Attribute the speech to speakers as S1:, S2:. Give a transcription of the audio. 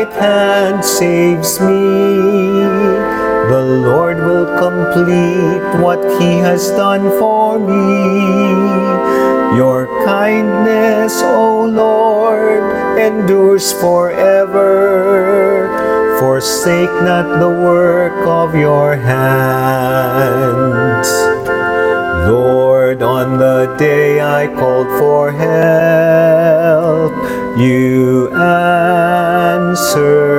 S1: right hand saves me. The Lord will complete what He has done for me. Your kindness, O Lord, endures forever. Forsake not the work of your hands. Lord, on the day I called for help, you answered